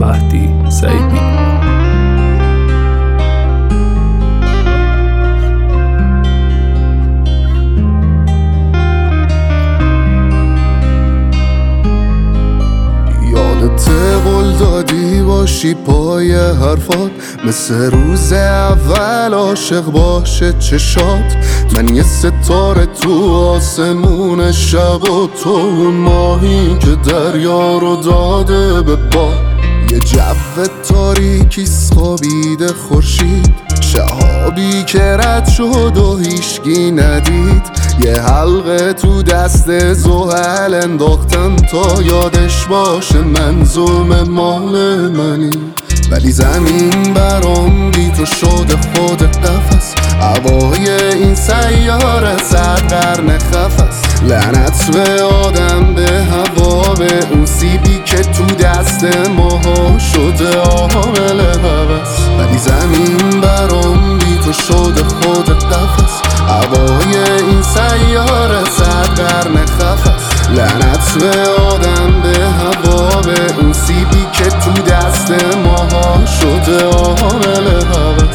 مهدی سیبی. یادت قول دادی باشی پای حرفات، مثل روز اول عاشق باشه چشات. من یه ستاره تو آسمون شب و تو اون ماهی که دریا رو داده به باد. یه جو تاریکی خوابیده خورشید، شهابی که رد شد و هیچکی ندید. یه حلقه تو دست زحل انداختن تا یادش باشه منظوم مال منی. ولی زمین برام بی تو شده خود قفس، هوای این سیاره 100 قرن خفس. لعنت به آدم، به هوا، به اون سیبی که تو دست ماها شده عامل هوس. ولی زمین برام بی تو شده خود قفس، هوای این سیاره 100 قرن خفس. لعنت به آدم، به هوا، به اون سیبی که تو دست ماها شده عامل هوس.